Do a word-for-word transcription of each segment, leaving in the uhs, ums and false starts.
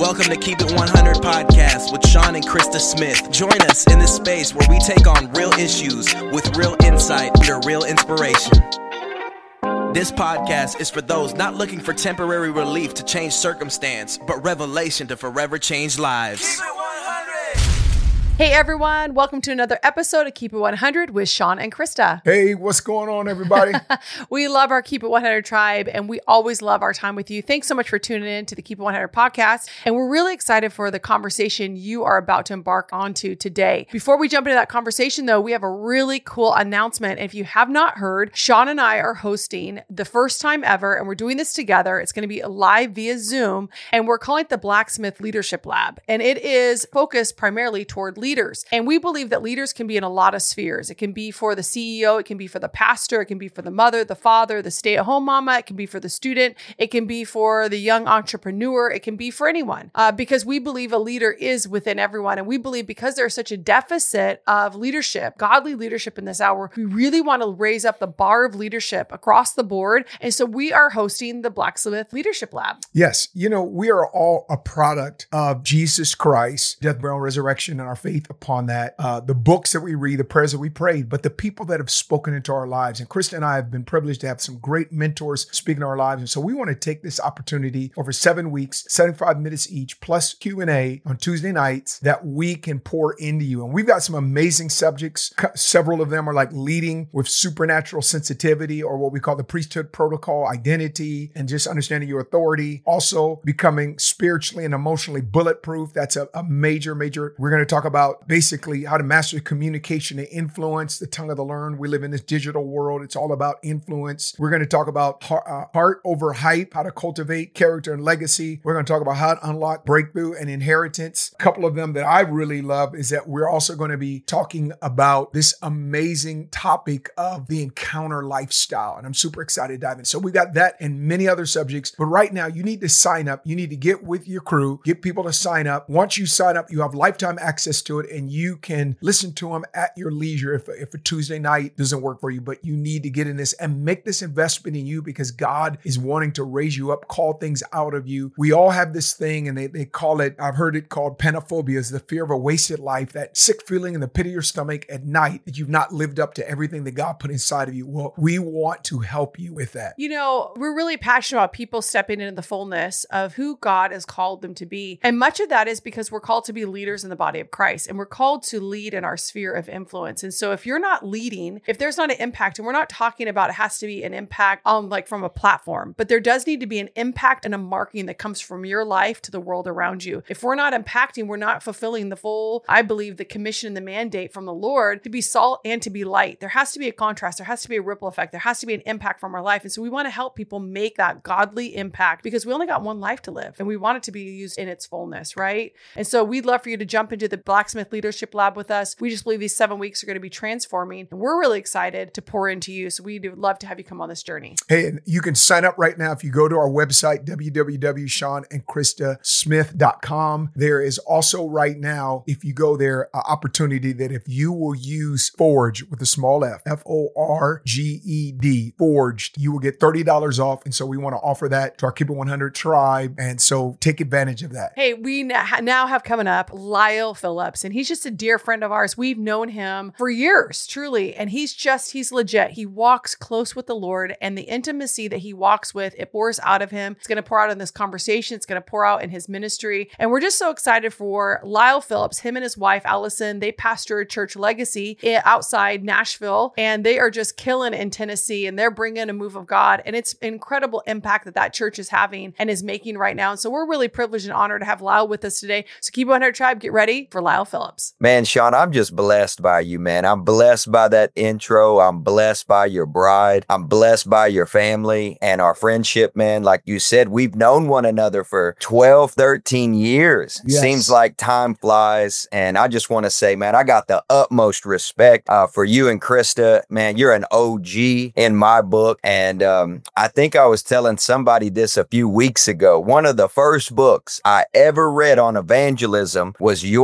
Welcome to Keep It one hundred Podcast with Sean and Krista Smith. Join us in this space where we take on real issues with real insight under real inspiration. This podcast is for those not looking for temporary relief to change circumstance, but revelation to forever change lives. Keep it one hundred. Hey everyone, welcome to another episode of Keep It one hundred with Sean and Krista. Hey, what's going on, everybody? We love our Keep It one hundred tribe, and we always love our time with you. Thanks so much for tuning in to the Keep It one hundred podcast, and we're really excited for the conversation you are about to embark onto today. Before we jump into that conversation, though, we have a really cool announcement. If you have not heard, Sean and I are hosting the first time ever, and we're doing this together. It's going to be live via Zoom, and we're calling it the Blacksmith Leadership Lab, and it is focused primarily toward leaders. And we believe that leaders can be in a lot of spheres. It can be for the C E O, it can be for the pastor, it can be for the mother, the father, the stay-at-home mama, it can be for the student, it can be for the young entrepreneur, it can be for anyone. Uh, because we believe a leader is within everyone. And we believe because there's such a deficit of leadership, godly leadership in this hour, we really want to raise up the bar of leadership across the board. And so we are hosting the Blacksmith Leadership Lab. Yes. You know, we are all a product of Jesus Christ, death, burial, and resurrection, and our faith upon that, uh, the books that we read, the prayers that we prayed, but the people that have spoken into our lives. And Krista and I have been privileged to have some great mentors speaking to our lives. And so we want to take this opportunity over seven weeks, seventy-five minutes each, plus Q and A on Tuesday nights that we can pour into you. And we've got some amazing subjects. Several of them are like leading with supernatural sensitivity, or what we call the priesthood protocol, identity, and just understanding your authority. Also becoming spiritually and emotionally bulletproof. That's a, a major, major, we're going to talk about basically Basically, how to master communication and influence, the tongue of the learned. We live in this digital world. It's all about influence. We're going to talk about heart, uh, heart over hype, how to cultivate character and legacy. We're going to talk about how to unlock breakthrough and inheritance. A couple of them that I really love is that we're also going to be talking about this amazing topic of the encounter lifestyle. And I'm super excited to dive in. So we got that and many other subjects. But right now, you need to sign up. You need to get with your crew, get people to sign up. Once you sign up, you have lifetime access to it, and you can listen to them at your leisure if, if a Tuesday night doesn't work for you, but you need to get in this and make this investment in you because God is wanting to raise you up, call things out of you. We all have this thing, and they, they call it, I've heard it called panophobia, is the fear of a wasted life, that sick feeling in the pit of your stomach at night that you've not lived up to everything that God put inside of you. Well, we want to help you with that. You know, we're really passionate about people stepping into the fullness of who God has called them to be. And much of that is because we're called to be leaders in the body of Christ, and we're called to lead in our sphere of influence. And so if you're not leading, if there's not an impact, and we're not talking about it has to be an impact on like from a platform, but there does need to be an impact and a marking that comes from your life to the world around you. If we're not impacting, we're not fulfilling the full, I believe, the commission and the mandate from the Lord to be salt and to be light. There has to be a contrast. There has to be a ripple effect. There has to be an impact from our life. And so we want to help people make that godly impact because we only got one life to live and we want it to be used in its fullness, right? And so we'd love for you to jump into the Blacksmith Leadership Lab with us. We just believe these seven weeks are going to be transforming, and we're really excited to pour into you. So we'd love to have you come on this journey. Hey, and you can sign up right now if you go to our website, w w w dot sean and krista smith dot com. There is also right now, if you go there, an opportunity that if you will use Forge with a small f, F O R G E D, Forged, you will get thirty dollars off. And so we want to offer that to our Keep It one hundred tribe. And so take advantage of that. Hey, we now have coming up Lyle Phillips, and he's just a dear friend of ours. We've known him for years, truly. And he's just, he's legit. He walks close with the Lord, and the intimacy that he walks with, it pours out of him. It's going to pour out in this conversation. It's going to pour out in his ministry. And we're just so excited for Lyle Phillips. Him and his wife, Allison, they pastor a church Legacy outside Nashville, and they are just killing in Tennessee, and they're bringing a move of God. And it's incredible impact that that church is having and is making right now. And so we're really privileged and honored to have Lyle with us today. So Keep It one hundred Tribe, get ready for Lyle Phillips. Man, Sean, I'm just blessed by you, man. I'm blessed by that intro. I'm blessed by your bride. I'm blessed by your family and our friendship, man. Like you said, we've known one another for twelve, thirteen years. Yes. Seems like time flies. And I just want to say, man, I got the utmost respect uh, for you and Krista. Man, you're an O G in my book. And um, I think I was telling somebody this a few weeks ago. One of the first books I ever read on evangelism was your book.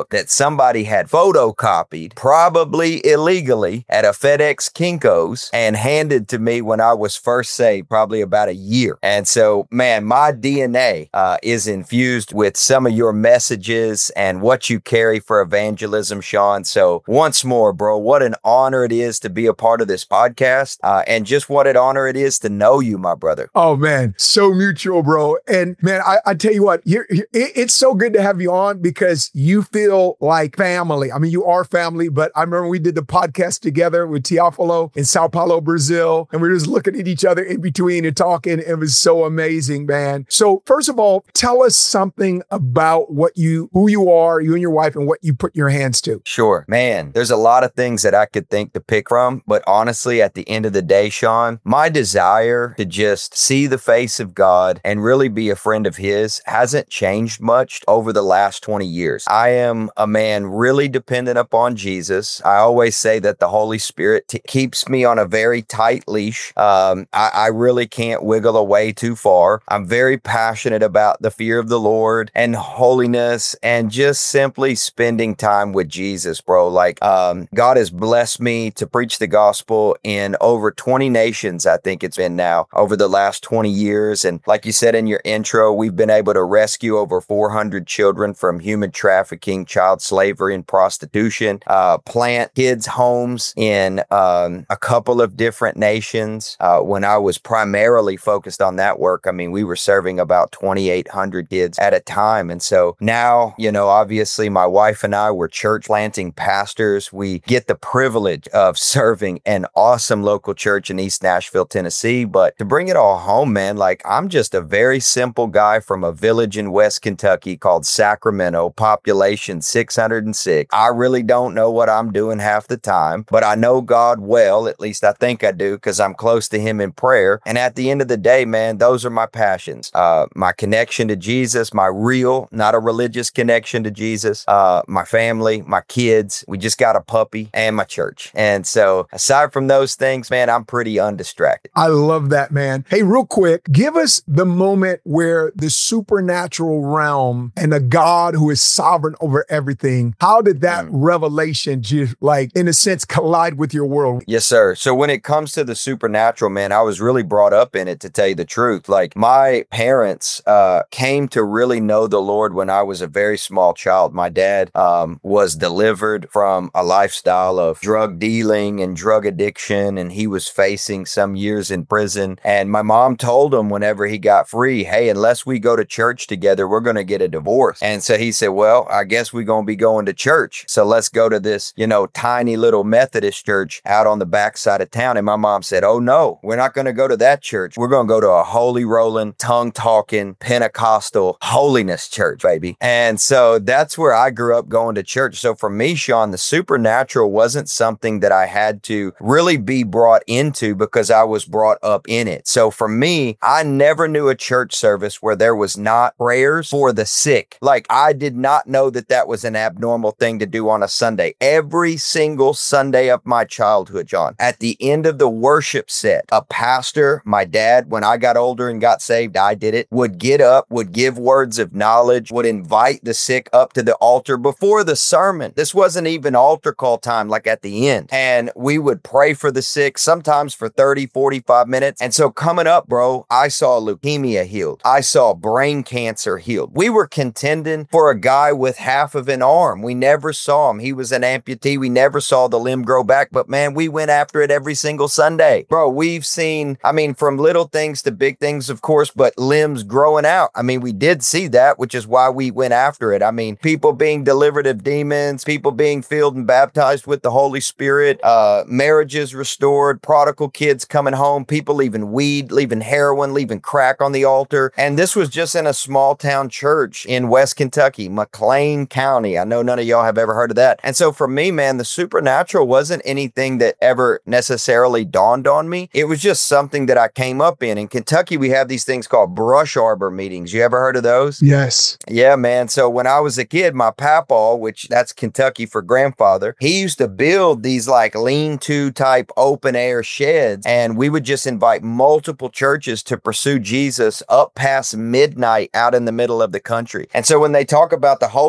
book that somebody had photocopied, probably illegally, at a FedEx Kinko's and handed to me when I was first saved, probably about a year. And so, man, my D N A uh, is infused with some of your messages and what you carry for evangelism, Sean. So once more, bro, what an honor it is to be a part of this podcast, uh, and just what an honor it is to know you, my brother. Oh, man, so mutual, bro. And man, I, I tell you what, you're, you're, it, it's so good to have you on because you feel like family. I mean, you are family, but I remember we did the podcast together with Teofilo in Sao Paulo, Brazil, and we were just looking at each other in between and talking. It was so amazing, man. So first of all, tell us something about what you, who you are, you and your wife, and what you put your hands to. Sure, man. There's a lot of things that I could think to pick from, but honestly, at the end of the day, Sean, my desire to just see the face of God and really be a friend of His hasn't changed much over the last twenty years. I am a man really dependent upon Jesus. I always say that the Holy Spirit t- keeps me on a very tight leash. Um, I, I really can't wiggle away too far. I'm very passionate about the fear of the Lord and holiness and just simply spending time with Jesus, bro. Like, um, God has blessed me to preach the gospel in over twenty nations, I think it's been now, over the last twenty years. And like you said in your intro, we've been able to rescue over four hundred children from human trafficking, child slavery, and prostitution, uh, plant kids' homes in um, a couple of different nations. Uh, when I was primarily focused on that work, I mean, we were serving about twenty-eight hundred kids at a time. And so now, you know, obviously my wife and I were church planting pastors. We get the privilege of serving an awesome local church in East Nashville, Tennessee. But to bring it all home, man, like I'm just a very simple guy from a village in West Kentucky called Sacramento, population six hundred six. I really don't know what I'm doing half the time, but I know God well, at least I think I do, because I'm close to Him in prayer. And at the end of the day, man, those are my passions. Uh, my connection to Jesus, my real, not a religious connection to Jesus, uh, my family, my kids, we just got a puppy, and my church. And so aside from those things, man, I'm pretty undistracted. I love that, man. Hey, real quick, give us the moment where the supernatural realm and the God who is sovereign over everything, how did that mm. revelation just like, in a sense, collide with your world? Yes, sir. So when it comes to the supernatural, man, I was really brought up in it, to tell you the truth. Like my parents uh, came to really know the Lord when I was a very small child. My dad um, was delivered from a lifestyle of drug dealing and drug addiction, and he was facing some years in prison. And my mom told him whenever he got free, hey, unless we go to church together, we're going to get a divorce. And so he said, well, I guess we're going to be going to church. So let's go to this, you know, tiny little Methodist church out on the backside of town. And my mom said, oh no, we're not going to go to that church. We're going to go to a holy rolling, tongue talking, Pentecostal holiness church, baby. And so that's where I grew up going to church. So for me, Sean, the supernatural wasn't something that I had to really be brought into because I was brought up in it. So for me, I never knew a church service where there was not prayers for the sick. Like I did not know that that was an abnormal thing to do on a Sunday. Every single Sunday of my childhood, John, at the end of the worship set, a pastor, my dad, when I got older and got saved, I did it, would get up, would give words of knowledge, would invite the sick up to the altar before the sermon. This wasn't even altar call time, like at the end. And we would pray for the sick, sometimes for thirty, forty-five minutes. And so coming up, bro, I saw leukemia healed. I saw brain cancer healed. We were contending for a guy with half of an arm. We never saw him. He was an amputee. We never saw the limb grow back, but man, we went after it every single Sunday. Bro, we've seen, I mean, from little things to big things, of course, but limbs growing out. I mean, we did see that, which is why we went after it. I mean, people being delivered of demons, people being filled and baptized with the Holy Spirit, uh, marriages restored, prodigal kids coming home, people leaving weed, leaving heroin, leaving crack on the altar. And this was just in a small town church in West Kentucky, McLean County. I know none of y'all have ever heard of that. And so for me, man, the supernatural wasn't anything that ever necessarily dawned on me. It was just something that I came up in. In Kentucky, we have these things called brush arbor meetings. You ever heard of those? Yes. Yeah, man. So when I was a kid, my papaw, which that's Kentucky for grandfather, he used to build these like lean-to type open air sheds. And we would just invite multiple churches to pursue Jesus up past midnight out in the middle of the country. And so when they talk about the Holy Roller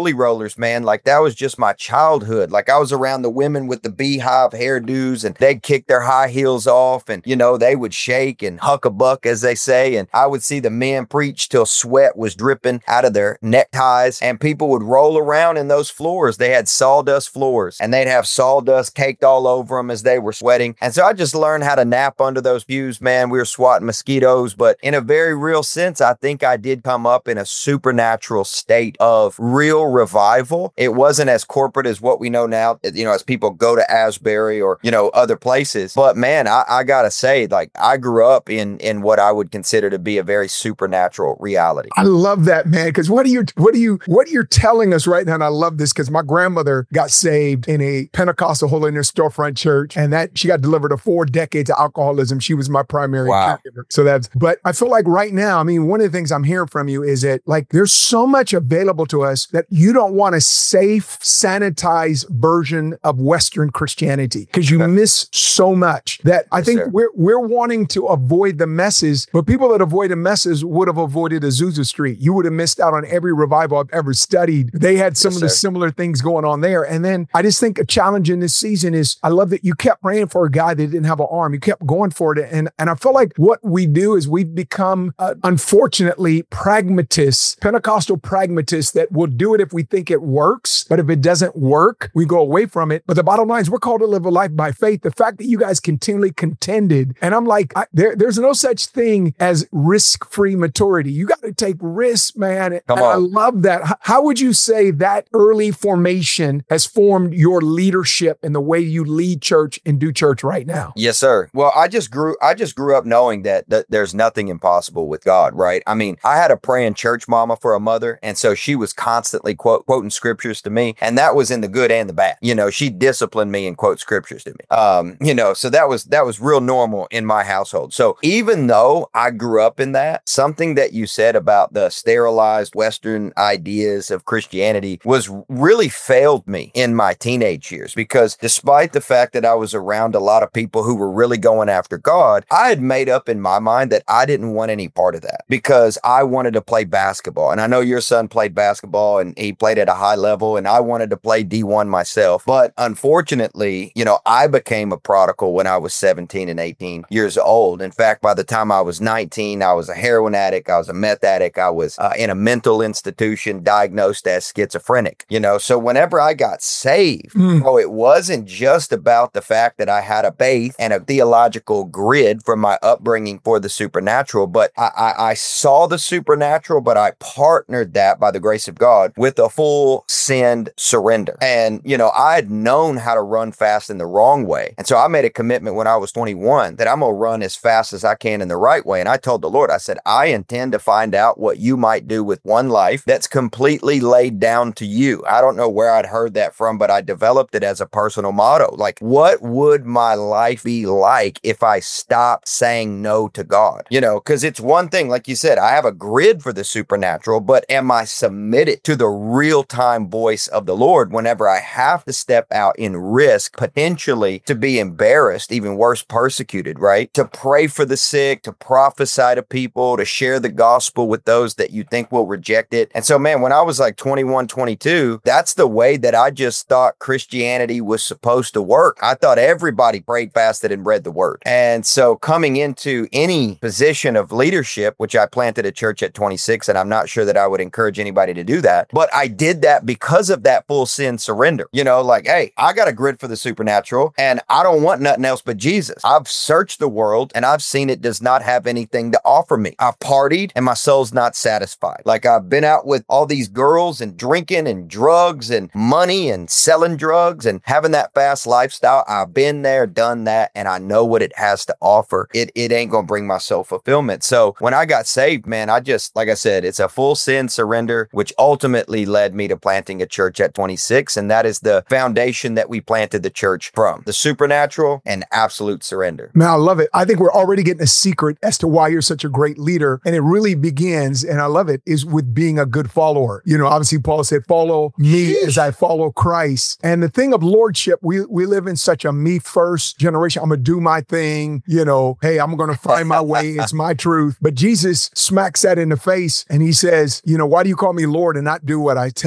flowers, man. Like that was just my childhood. Like I was around the women with the beehive hairdos and they'd kick their high heels off and, you know, they would shake and huck a buck, as they say. And I would see the men preach till sweat was dripping out of their neckties and people would roll around in those floors. They had sawdust floors and they'd have sawdust caked all over them as they were sweating. And so I just learned how to nap under those pews, man. We were swatting mosquitoes, but in a very real sense, I think I did come up in a supernatural state of real revival. It wasn't as corporate as what we know now, you know, as people go to Asbury or, you know, other places. But man, I, I gotta say, like, I grew up in in what I would consider to be a very supernatural reality. I love that, man, because what are you, what are you, what you're telling us right now, and I love this because my grandmother got saved in a Pentecostal Holy in their storefront church, and that she got delivered of four decades of alcoholism. She was my primary wow. caregiver. So that's, but I feel like right now, I mean, one of the things I'm hearing from you is that like there's so much available to us that you don't want a safe, sanitized version of Western Christianity because you miss so much that I yes, think sir. we're we're wanting to avoid the messes, but people that avoid the messes would have avoided Azusa Street. You would have missed out on every revival I've ever studied. They had some yes, of the sir. similar things going on there. And then I just think a challenge in this season is I love that you kept praying for a guy that didn't have an arm. You kept going for it. And, and I feel like what we do is we've become, uh, unfortunately, pragmatists, Pentecostal pragmatists that will do it if we think it works. But if it doesn't work, we go away from it. But the bottom line is we're called to live a life by faith. The fact that you guys continually contended, and I'm like, I, there, there's no such thing as risk-free maturity. You got to take risks, man. And Come I on. love that. H- How would you say that early formation has formed your leadership and the way you lead church and do church right now? Yes, sir. Well, I just grew I just grew up knowing that, that there's nothing impossible with God, right? I mean, I had a praying church mama for a mother, and so she was constantly quote, quoting scriptures to me, and that was in the good and the bad. You know, she disciplined me and quote scriptures to me. Um, you know, so that was that was real normal in my household. So even though I grew up in that, something that you said about the sterilized Western ideas of Christianity was really failed me in my teenage years, because despite the fact that I was around a lot of people who were really going after God, I had made up in my mind that I didn't want any part of that because I wanted to play basketball. And I know your son played basketball and he played at a high level, and I wanted to play D one myself. But unfortunately, you know, I became a prodigal when I was seventeen and eighteen years old. In fact, by the time I was nineteen, I was a heroin addict, I was a meth addict, I was uh, in a mental institution diagnosed as schizophrenic, you know. So whenever I got saved, Mm. oh, it wasn't just about the fact that I had a faith and a theological grid from my upbringing for the supernatural, but I, I, I saw the supernatural, but I partnered that by the grace of God with a full send surrender. And, you know, I had known how to run fast in the wrong way. And so I made a commitment when I was twenty-one that I'm going to run as fast as I can in the right way. And I told the Lord, I said, I intend to find out what you might do with one life that's completely laid down to you. I don't know where I'd heard that from, but I developed it as a personal motto. Like, what would my life be like if I stopped saying no to God? You know, because it's one thing, like you said, I have a grid for the supernatural, but am I submitted to the real-time voice of the Lord whenever I have to step out in risk, potentially to be embarrassed, even worse, persecuted, right? To pray for the sick, to prophesy to people, to share the gospel with those that you think will reject it. And so, man, when I was like twenty-one, twenty-two, that's the way that I just thought Christianity was supposed to work. I thought everybody prayed, fasted, and read the word. And so coming into any position of leadership, which I planted a church at twenty-six, and I'm not sure that I would encourage anybody to do that, but I did that because of that full sin surrender. You know, like, hey, I got a grid for the supernatural and I don't want nothing else but Jesus. I've searched the world and I've seen it does not have anything to offer me. I've partied and my soul's not satisfied. Like, I've been out with all these girls and drinking and drugs and money and selling drugs and having that fast lifestyle. I've been there, done that, and I know what it has to offer. It it ain't gonna bring my soul fulfillment. So when I got saved, man, I just, like I said, it's a full sin surrender, which ultimately led me to planting a church at twenty-six. And that is the foundation that we planted the church from: the supernatural and absolute surrender. Man, I love it. I think we're already getting a secret as to why you're such a great leader. And it really begins, and I love it, is with being a good follower. You know, obviously Paul said, follow me as I follow Christ. And the thing of lordship, we, we live in such a me first generation. I'm going to do my thing. You know, hey, I'm going to find my way. It's my truth. But Jesus smacks that in the face and he says, you know, why do you call me Lord and not do what I tell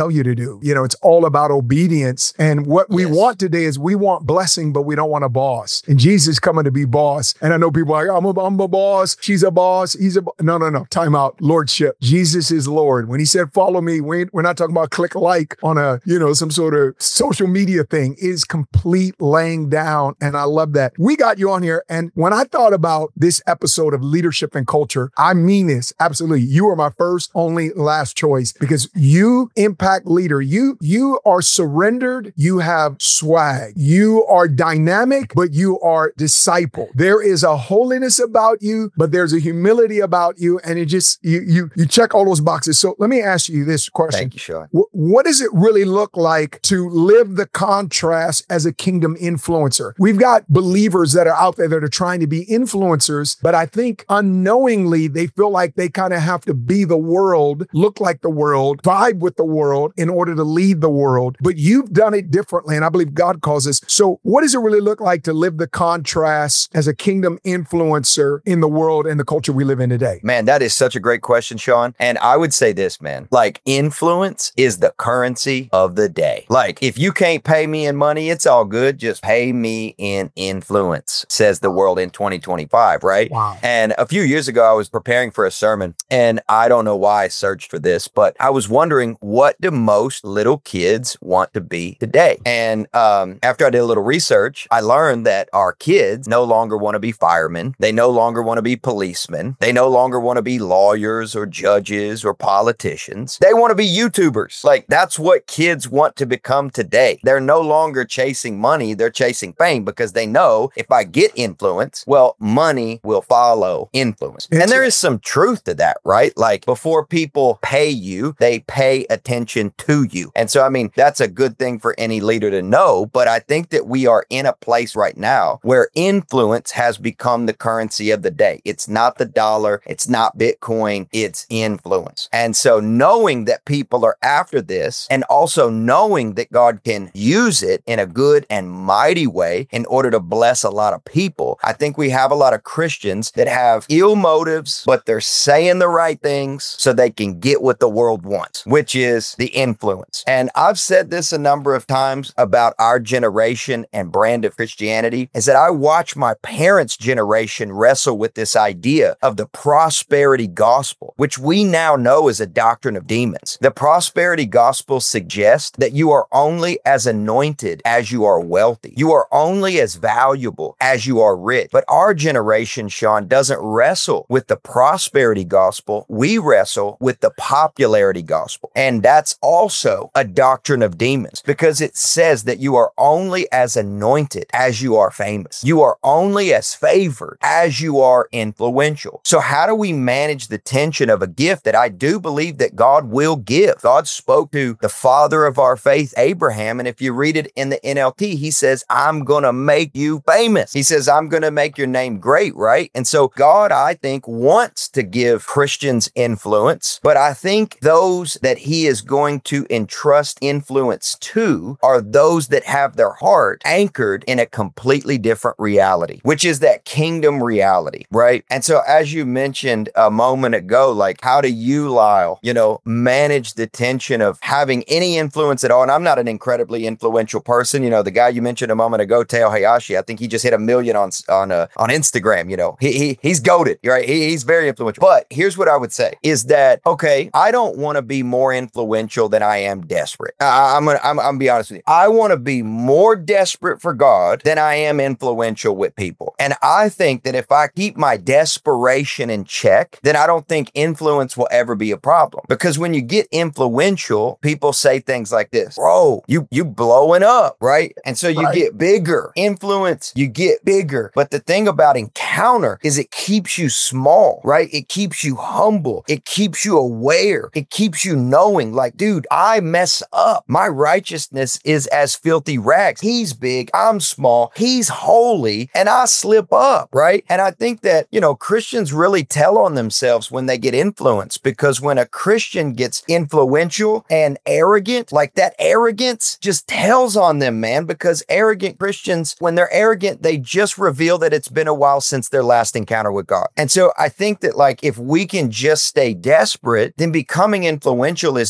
tell you to do. You know, it's all about obedience. And what we Yes. want today is we want blessing, but we don't want a boss. And Jesus coming to be boss. And I know people are like, I'm a, I'm a boss. She's a boss. He's a bo-. No, no, no. Time out. Lordship. Jesus is Lord. When he said, follow me, we ain't, we're not talking about click like on a, you know, some sort of social media thing. It is complete laying down. And I love that. We got you on here. And when I thought about this episode of Leadership and Culture, I mean this, absolutely. You are my first, only, last choice because you impact leader. You, you are surrendered. You have swag. You are dynamic, but you are disciple. There is a holiness about you, but there's a humility about you. And it just, you, you, you check all those boxes. So let me ask you this question. Thank you, Sean. W- what does it really look like to live the contrast as a kingdom influencer? We've got believers that are out there that are trying to be influencers, but I think unknowingly they feel like they kind of have to be the world, look like the world, vibe with the world in order to lead the world. But you've done it differently, and I believe God calls us. So what does it really look like to live the contrast as a kingdom influencer in the world and the culture we live in today? Man, that is such a great question, Sean. And I would say this, man, like influence is the currency of the day. Like if you can't pay me in money, it's all good. Just pay me in influence, says the world in twenty twenty-five, right? Wow. And a few years ago, I was preparing for a sermon and I don't know why I searched for this, but I was wondering, what do most little kids want to be today? And um, after I did a little research, I learned that our kids no longer want to be firemen. They no longer want to be policemen. They no longer want to be lawyers or judges or politicians. They want to be YouTubers. Like that's what kids want to become today. They're no longer chasing money. They're chasing fame because they know if I get influence, well, money will follow influence. It's and there a- is some truth to that, right? Like before people pay you, they pay attention to you. And so, I mean, that's a good thing for any leader to know. But I think that we are in a place right now where influence has become the currency of the day. It's not the dollar. It's not Bitcoin. It's influence. And so knowing that people are after this and also knowing that God can use it in a good and mighty way in order to bless a lot of people, I think we have a lot of Christians that have ill motives, but they're saying the right things so they can get what the world wants, which is the influence. And I've said this a number of times about our generation and brand of Christianity, is that I watch my parents' generation wrestle with this idea of the prosperity gospel, which we now know is a doctrine of demons. The prosperity gospel suggests that you are only as anointed as you are wealthy. You are only as valuable as you are rich. But our generation, Sean, doesn't wrestle with the prosperity gospel. We wrestle with the popularity gospel. And that's also a doctrine of demons because it says that you are only as anointed as you are famous. You are only as favored as you are influential. So how do we manage the tension of a gift that I do believe that God will give? God spoke to the father of our faith, Abraham. And if you read it in the N L T, he says, I'm going to make you famous. He says, I'm going to make your name great, right? And so God, I think, wants to give Christians influence, but I think those that he is going to entrust influence to are those that have their heart anchored in a completely different reality, which is that kingdom reality, right? And so as you mentioned a moment ago, like how do you, Lyle, you know, manage the tension of having any influence at all? And I'm not an incredibly influential person. You know, the guy you mentioned a moment ago, Teo Hayashi, I think he just hit a million on on uh, on Instagram. You know, he, he he's goated, right? He, he's very influential. But here's what I would say is that, okay, I don't want to be more influential than I am desperate. I, I'm gonna I'm, I'm gonna be honest with you. I want to be more desperate for God than I am influential with people. And I think that if I keep my desperation in check, then I don't think influence will ever be a problem. Because when you get influential, people say things like this, bro, you you blowing up, right? And so you Right. get bigger. Influence, you get bigger. But the thing about encounter is it keeps you small, right? It keeps you humble. It keeps you aware. It keeps you knowing, like, dude, I mess up. My righteousness is as filthy rags. He's big. I'm small. He's holy. And I slip up, right? And I think that, you know, Christians really tell on themselves when they get influenced, because when a Christian gets influential and arrogant, like that arrogance just tells on them, man, because arrogant Christians, when they're arrogant, they just reveal that it's been a while since their last encounter with God. And so I think that, like, if we can just stay desperate, then becoming influential is no longer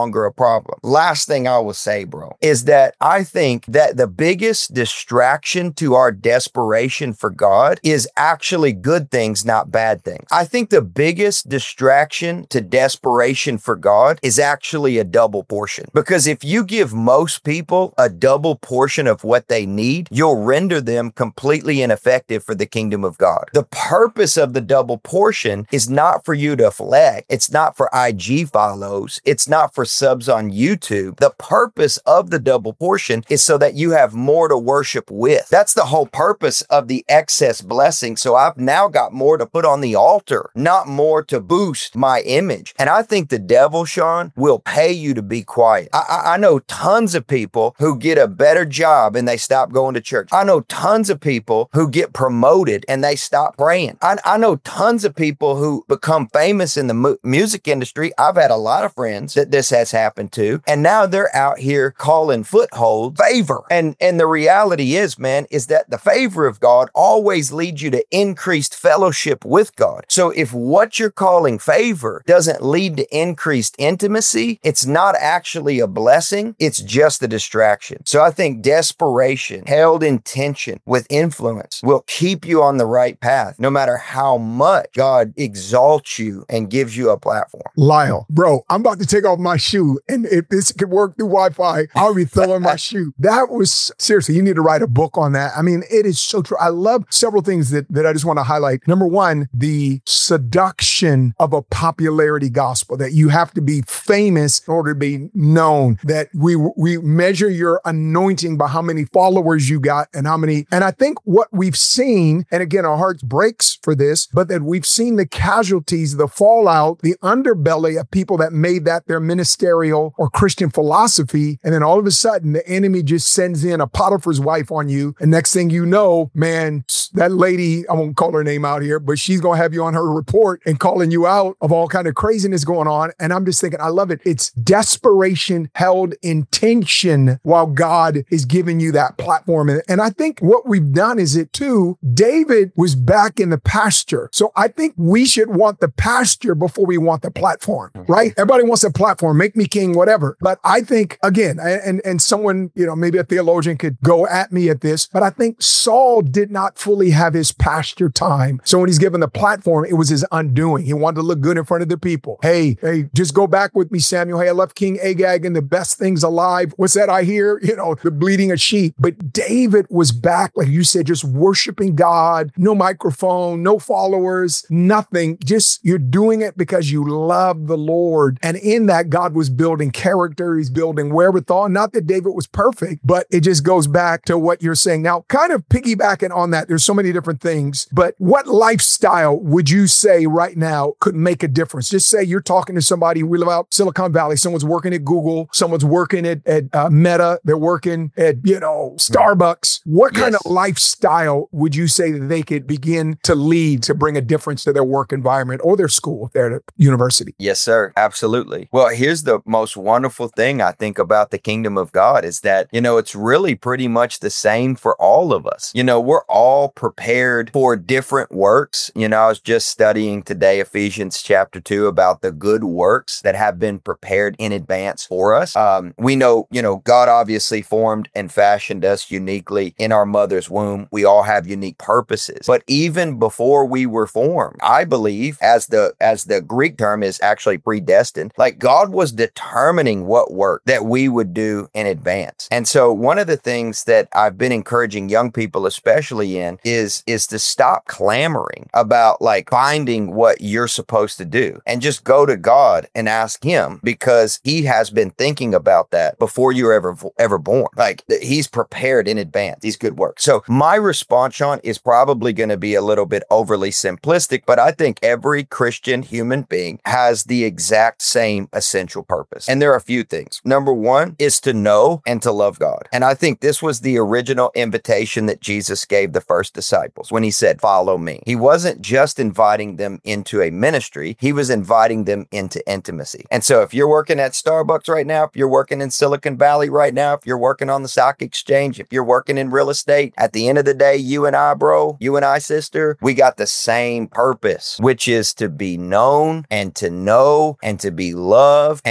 longer a problem. Last thing I will say, bro, is that I think that the biggest distraction to our desperation for God is actually good things, not bad things. I think the biggest distraction to desperation for God is actually a double portion. Because if you give most people a double portion of what they need, you'll render them completely ineffective for the kingdom of God. The purpose of the double portion is not for you to flex. It's not for I G follows. It's not for subs on YouTube. The purpose of the double portion is so that you have more to worship with. That's the whole purpose of the excess blessing. So I've now got more to put on the altar, not more to boost my image. And I think the devil, Sean, will pay you to be quiet. I, I, I know tons of people who get a better job and they stop going to church. I know tons of people who get promoted and they stop praying. I, I know tons of people who become famous in the mu- music industry. I've had a lot of friends that this has happened to, and now they're out here calling foothold favor. And, and the reality is, man, is that the favor of God always leads you to increased fellowship with God. So if what you're calling favor doesn't lead to increased intimacy, it's not actually a blessing. It's just a distraction. So I think desperation held in tension with influence will keep you on the right path, no matter how much God exalts you and gives you a platform. Lyle, bro, I'm about to take off my shoe, and if this could work through Wi-Fi, I'll be throwing my shoe. That was, seriously, you need to write a book on that. I mean, it is so true. I love several things that, that I just want to highlight. Number one, the seduction of a popularity gospel, that you have to be famous in order to be known, that we we measure your anointing by how many followers you got and how many. And I think what we've seen, and again, our hearts breaks for this, but that we've seen the casualties, the fallout, the underbelly of people that made that their ministerial or Christian philosophy. And then all of a sudden, the enemy just sends in a Potiphar's wife on you. And next thing you know, man, that lady, I won't call her name out here, but she's going to have you on her report and calling you out of all kind of craziness going on. And I'm just thinking, I love it. It's desperation held in tension while God is giving you that platform. And, and I think what we've done is it too, David was back in the pasture. So I think we should want the pasture before we want the platform, right? Everybody wants a platform, make me king, whatever. But I think, again, and, and someone, you know, maybe a theologian could go at me at this, but I think Saul did not fully have his pasture time. So when he's given the platform, it was his undoing. He wanted to look good in front of the people. Hey, hey, just go back with me, Samuel. Hey, I left King Agag and the best things alive. What's that I hear? You know, the bleating of sheep. But David was back, like you said, just worshiping God, no microphone, no followers, nothing. Just you're doing it because you love the Lord. And in that, God was building character. He's building wherewithal. Not that David was perfect, but it just goes back to what you're saying. Now, kind of piggybacking on that, there's so many different things, but what lifestyle would you say right now could make a difference? Just say you're talking to somebody, we live out Silicon Valley, someone's working at Google, someone's working at, at uh, Meta, they're working at, you know, Starbucks. What kind Yes. of lifestyle would you say that they could begin to lead to bring a difference to their work environment or their school if they're at a university? Yes, sir. Absolutely. Well, here's the most wonderful thing I think about the kingdom of God is that, you know, it's really pretty much the same for all of us. You know, we're all prepared for different works. You know, I was just studying today Ephesians chapter two about the good works that have been prepared in advance for us. Um, we know, you know, God obviously formed and fashioned us uniquely in our mother's womb. We all have unique purposes. But even before we were formed, I believe, as the as the Greek term is actually predestined, like God was determining what work that we would do in advance. And so one of the things that I've been encouraging young people, especially in, is is to stop clamoring about like finding what you're supposed to do and just go to God and ask him, because he has been thinking about that before you were ever ever born. Like he's prepared in advance these good works. So my response, Sean, is probably going to be a little bit overly simplistic, but I think every Christian human being has the exact same essential purpose. And there are a few things. Number one is to know and to love God. And I think this was the original invitation that Jesus gave the first disciples when he said, follow me. He wasn't just inviting them into a ministry. He was inviting them into intimacy. And so if you're working at Starbucks right now, if you're working in Silicon Valley right now, if you're working on the stock exchange, if you're working in real estate, at the end of the day, you and I, bro, you and I, sister, we got the same purpose, which is to be known and to know and to be loved and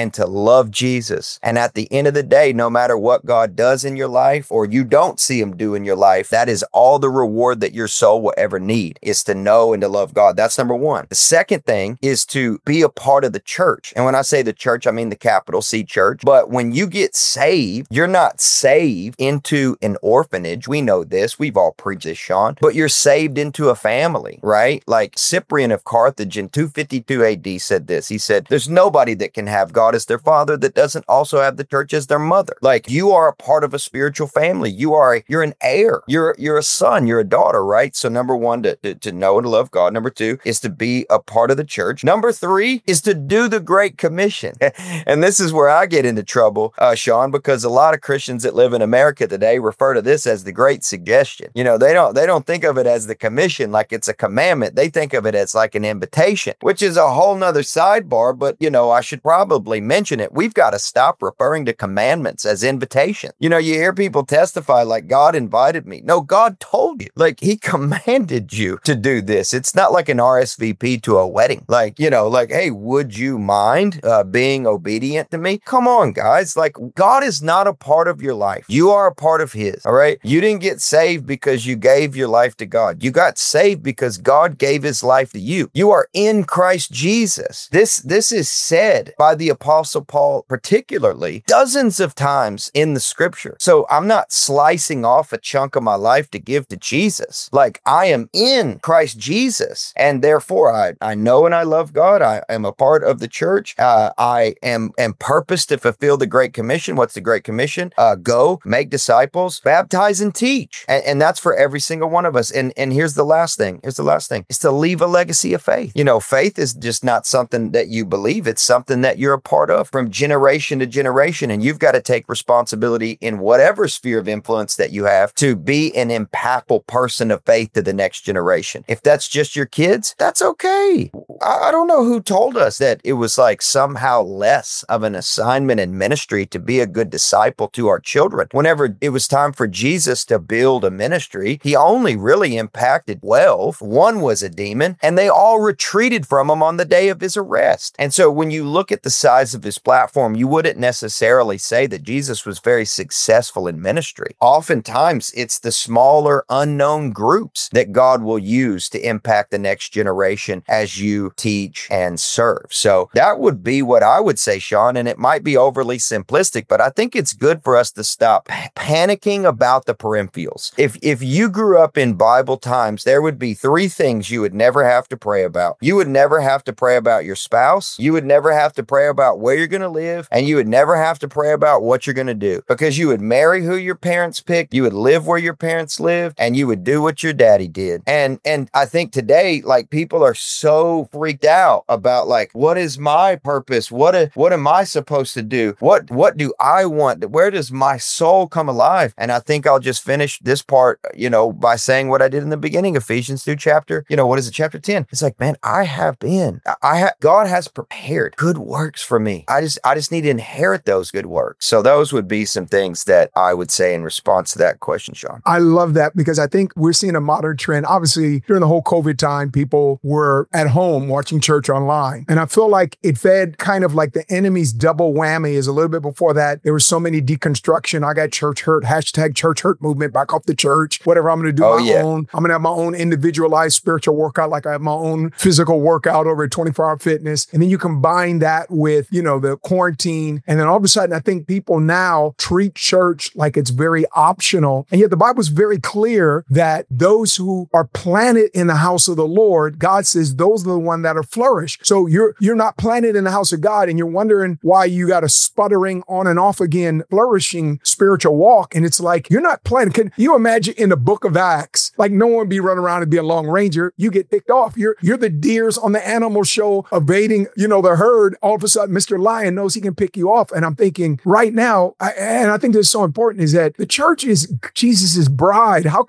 and to love Jesus. And at the end of the day, no matter what God does in your life or you don't see him do in your life, that is all the reward that your soul will ever need, is to know and to love God. That's number one. The second thing is to be a part of the church. And when I say the church, I mean the capital C church. But when you get saved, you're not saved into an orphanage. We know this. We've all preached this, Sean. But you're saved into a family, right? Like Cyprian of Carthage in two fifty-two A D said this. He said, there's nobody that can have God as their father that doesn't also have the church as their mother. Like, you are a part of a spiritual family. You are a, you're an heir. You're you're a son. You're a daughter, right? So number one, to, to, to know and to love God. Number two is to be a part of the church. Number three is to do the Great Commission. And this is where I get into trouble, uh, Sean, because a lot of Christians that live in America today refer to this as the Great Suggestion. You know, they don't they don't think of it as the commission like it's a commandment. They think of it as like an invitation, which is a whole nother sidebar. But, you know, I should probably mention it. We've got to stop referring to commandments as invitation. You know, you hear people testify like, God invited me. No, God told you. Like, he commanded you to do this. It's not like an R S V P to a wedding. Like, you know, like, hey, would you mind uh, being obedient to me? Come on, guys. Like, God is not a part of your life. You are a part of his, all right? You didn't get saved because you gave your life to God. You got saved because God gave his life to you. You are in Christ Jesus. This, this is said by the Apostle Paul particularly dozens of times in the scripture. So I'm not slicing off a chunk of my life to give to Jesus. Like, I am in Christ Jesus, and therefore I, I know and I love God. I am a part of the church. Uh, I am, am purposed to fulfill the Great Commission. What's the Great Commission? Uh, go, make disciples, baptize, and teach. And, and that's for every single one of us. And, and here's the last thing. Here's the last thing. It's to leave a legacy of faith. You know, faith is just not something that you believe. It's something that you're a part of from generation to generation. And you've got to take responsibility in whatever sphere of influence that you have to be an impactful person of faith to the next generation. If that's just your kids, that's okay. I, I don't know who told us that it was like somehow less of an assignment in ministry to be a good disciple to our children. Whenever it was time for Jesus to build a ministry, he only really impacted twelve. One was a demon, and they all retreated from him on the day of his arrest. And so when you look at the size of his platform, you wouldn't necessarily say that Jesus was very successful in ministry. Oftentimes, it's the smaller, unknown groups that God will use to impact the next generation as you teach and serve. So that would be what I would say, Sean, and it might be overly simplistic, but I think it's good for us to stop p- panicking about the peripherals. If, if you grew up in Bible times, there would be three things you would never have to pray about. You would never have to pray about your spouse. You would never have to pray about where you're going to live, and you would never have to pray about what you're going to do, because you would marry who your parents picked, you would live where your parents lived, and you would do what your daddy did. And and I think today, like, people are so freaked out about, like, what is my purpose? What a, what am I supposed to do? What what do I want? Where does my soul come alive? And I think I'll just finish this part, you know, by saying what I did in the beginning, Ephesians two chapter, you know, what is it, chapter ten? It's like, man, I have been, I have, God has prepared good works for me. I just, I just need to inherit those good works. So those would be some things that I would say in response to that question, Sean. I love that, because I think we're seeing a modern trend. Obviously, during the whole COVID time, people were at home watching church online. And I feel like it fed kind of like the enemy's double whammy. Is a little bit before that, there was so many deconstruction. I got church hurt, hashtag church hurt movement, back off the church, whatever. I'm going to do oh, my yeah. own. I'm going to have my own individualized spiritual workout, like I have my own physical workout over at twenty-four hour fitness. And then you combine that with, you know, the quarantine. And then all of a sudden, I think people now treat church like it's very optional. And yet the Bible is very clear that those who are planted in the house of the Lord, God says those are the ones that are flourish. So you're, you're not planted in the house of God, and you're wondering why you got a sputtering on and off again, flourishing spiritual walk. And it's like, you're not planted. Can you imagine in the book of Acts, like no one be running around and be a long ranger. You get picked off. You're, you're the deers on the animal show evading, you know, the herd. All of a sudden, Mister Lion knows he can pick you off. And I'm thinking right now, I, and I think this is so important, is that the church is Jesus's bride. How can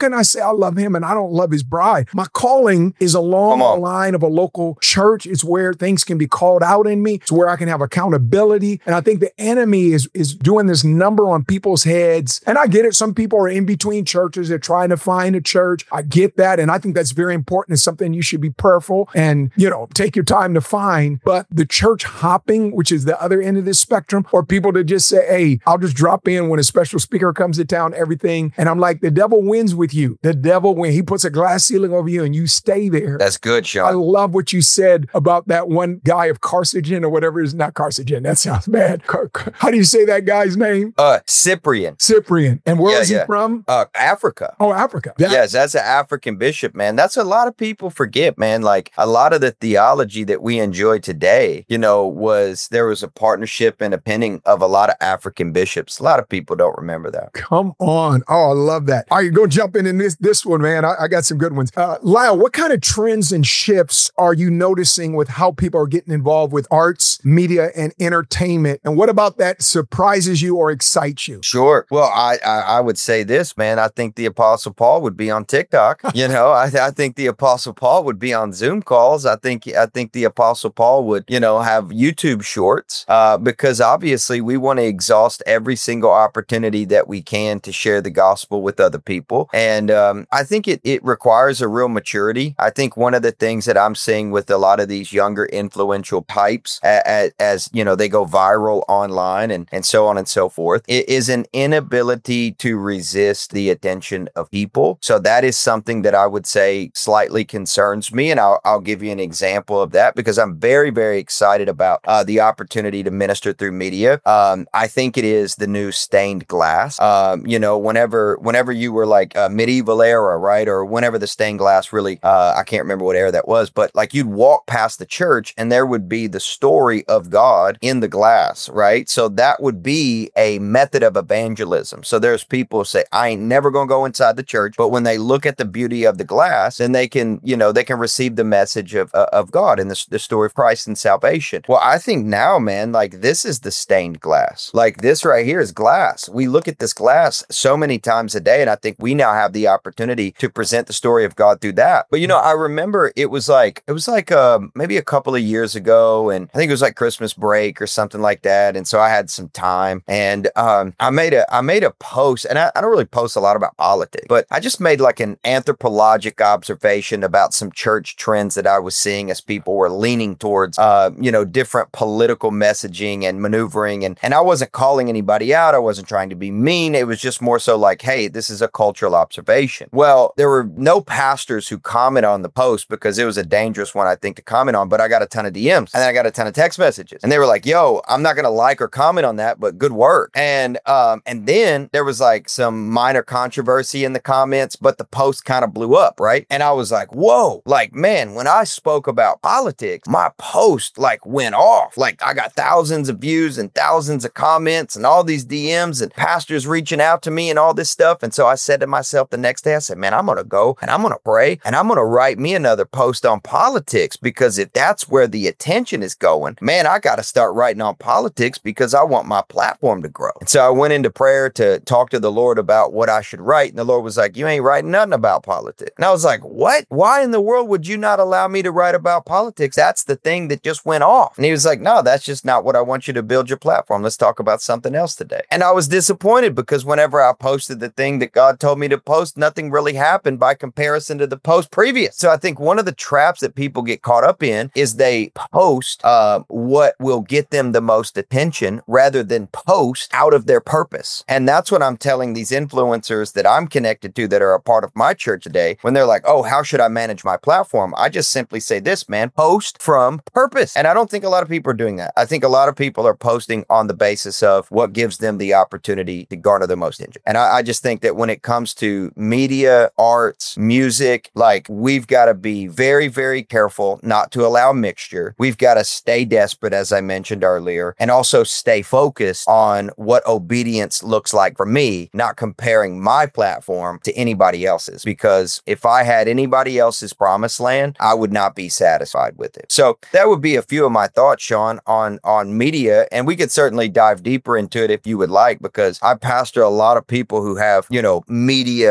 can I say I love him and I don't love his bride? My calling is along the line of a local church. It's where things can be called out in me. It's where I can have accountability. And I think the enemy is, is doing this number on people's heads. And I get it. Some people are in between churches. They're trying to find a church. I get that. And I think that's very important. It's something you should be prayerful and, you know, take your time to find. But the church hopping, which is the other end of this spectrum, or people to just say, hey, I'll just drop in when a special speaker comes to town, everything. And I'm like, the devil wins with you. The devil, when he puts a glass ceiling over you and you stay there. That's good, Sean. I love what you said about that one guy of Carcinogen or whatever it is. Not Carcinogen. That sounds bad. Car- Car- How do you say that guy's name? Uh, Cyprian. Cyprian. And where yeah, is yeah. he from? Uh, Africa. Oh, Africa. That- yes, that's an African bishop, man. That's a lot of people forget, man. Like a lot of the theology that we enjoy today, you know, was there was a partnership and a penning of a lot of African bishops. A lot of people don't remember that. Come on. Oh, I love that. All right, go jump in in this, this one, man. I, I got some good ones. Uh, Lyle, what kind of trends and shifts are you noticing with how people are getting involved with arts, media, and entertainment? And what about that surprises you or excites you? Sure. Well, I, I, I would say this, man. I think the Apostle Paul would be on TikTok. You know, I, I think the Apostle Paul would be on Zoom calls. I think I think the Apostle Paul would, you know, have YouTube shorts uh, because obviously we want to exhaust every single opportunity that we can to share the gospel with other people. And um, I think it it requires a real maturity. I think one of the things that I'm seeing with a lot of these younger influential types as, as you know, they go viral online and, and so on and so forth, it is an inability to resist the attention of people. So that is something that I would say slightly concerns me. And I'll, I'll give you an example of that because I'm very, very excited about uh, the opportunity to minister through media. Um, I think it is the new stained glass. Um, you know, whenever whenever you were like a medieval era, right? Or whenever the stained glass really, uh, I can't remember what era that was, but like you'd walk past the church and there would be the story of God in the glass, right? So that would be a method of evangelism. So there's people who say, I ain't never going to go inside the church, but when they look at the beauty of the glass, then they can, you know, they can receive the message of, uh, of God and the, the story of Christ and salvation. Well, I think now, man, like this is the stained glass. Like this right here is glass. We look at this glass so many times a day, and I think we now have the opportunity to present the story of God through that. But, you know, I remember it was like, it was like um, maybe a couple of years ago, and I think it was like Christmas break or something like that. And so I had some time, and um, I made a, I made a post, and I, I don't really post a lot about politics, but I just made like an anthropologic observation about some church trends that I was seeing as people were leaning towards, uh, you know, different political messaging and maneuvering. And, and I wasn't calling anybody out. I wasn't trying to be mean. It was just more so like, hey, this is a cultural observation. Well, there were no pastors who comment on the post because it was a dangerous one, I think, to comment on, but I got a ton of D Ms and then I got a ton of text messages and they were like, yo, I'm not going to like or comment on that, but good work. And, um, and then there was like some minor controversy in the comments, but the post kind of blew up. Right. And I was like, whoa, like, man, when I spoke about politics, my post like went off. Like I got thousands of views and thousands of comments and all these D Ms and pastors reaching out to me and all this stuff. And so I said to myself the next day, I said, man, I'm going to go and I'm going to pray and I'm going to write me another post on politics, because if that's where the attention is going, man, I got to start writing on politics because I want my platform to grow. And so I went into prayer to talk to the Lord about what I should write. And the Lord was like, you ain't writing nothing about politics. And I was like, what? Why in the world would you not allow me to write about politics? That's the thing that just went off. And he was like, no, that's just not what I want you to build your platform. Let's talk about something else today. And I was disappointed because whenever I posted the thing that God told me to post, nothing really happened by comparison to the post previous. So I think one of the traps that people get caught up in is they post uh, what will get them the most attention rather than post out of their purpose. And that's what I'm telling these influencers that I'm connected to that are a part of my church today. When they're like, oh, how should I manage my platform? I just simply say this, man, post from purpose. And I don't think a lot of people are doing that. I think a lot of people are posting on the basis of what gives them the opportunity to garner the most attention. And I, I just think that when it comes to media, arts, music, like we've got to be very, very careful not to allow mixture. We've got to stay desperate, as I mentioned earlier, and also stay focused on what obedience looks like for me, not comparing my platform to anybody else's. Because if I had anybody else's promised land, I would not be satisfied with it. So that would be a few of my thoughts, Sean, on, on media. And we could certainly dive deeper into it if you would like, because I pastor a lot of people who have, you know, media